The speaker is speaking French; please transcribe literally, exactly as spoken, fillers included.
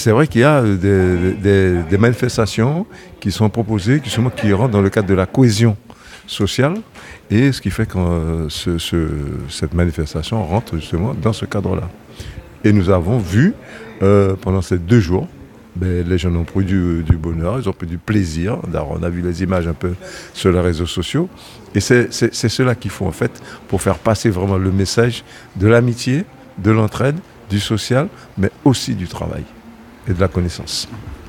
C'est vrai qu'il y a des, des, des manifestations qui sont proposées, qui, sont, qui rentrent dans le cadre de la cohésion sociale, et ce qui fait que euh, ce, ce, cette manifestation rentre justement dans ce cadre-là. Et nous avons vu euh, pendant ces deux jours, ben, les gens ont pris du, du bonheur, ils ont pris du plaisir. On a vu les images un peu sur les réseaux sociaux. Et c'est, c'est, c'est cela qu'il faut en fait pour faire passer vraiment le message de l'amitié, de l'entraide, du social, mais aussi du travail et de la connaissance.